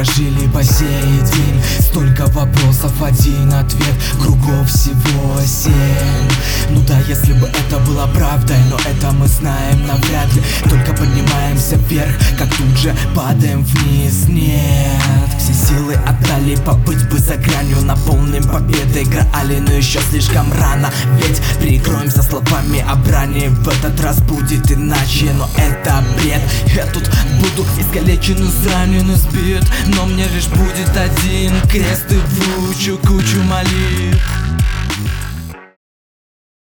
прожили по сей день. Столько вопросов, один ответ, кругов всего 7. Ну да, если бы это было правдой, но это мы знаем навряд ли. Только поднимаемся вверх, как тут же падаем вниз. Нет, все силы отдали, побыть бы за гранью, наполним победой Граали, но еще слишком рано. Ведь перекроемся словами о брани, в этот раз будет иначе, но это бред. Я тут буду искалечен, изранен, избит, но мне лишь будет один крест и вручу кучу молитв.